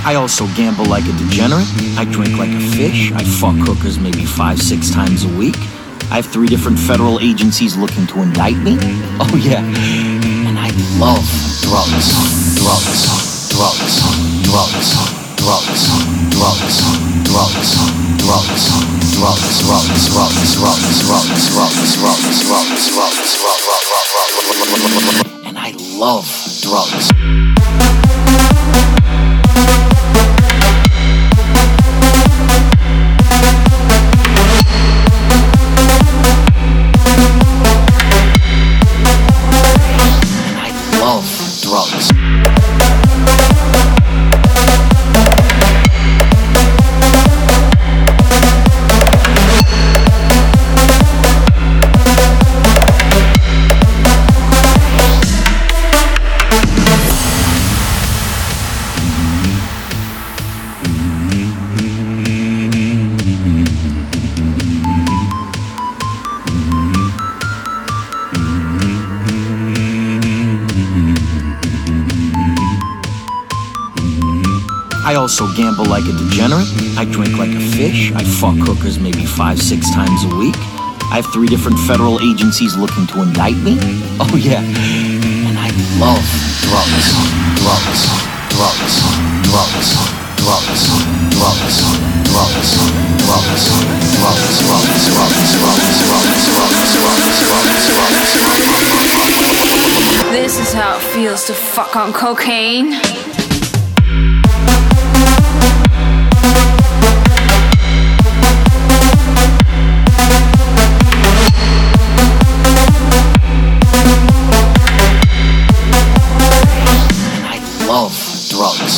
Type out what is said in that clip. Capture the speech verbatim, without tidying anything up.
I also gamble like a degenerate. I drink like a fish. I fuck hookers maybe five, six times a week. I have three different federal agencies looking to indict me. Oh yeah, and I love drugs, drugs, drugs, drugs, drugs, drugs, drugs, drugs, drugs, drugs, drugs, drugs, drugs, drugs, drugs, drugs, drugs, and I love drugs. Drugs. I also gamble like a degenerate. I drink like a fish. I fuck hookers maybe five, six times a week. I have three different federal agencies looking to indict me. Oh yeah, and I love drugs, drugs, drugs, drugs, drugs, drugs, drugs, drugs, drugs, drugs, drugs, drugs. This is how it feels to fuck on cocaine. Love drugs.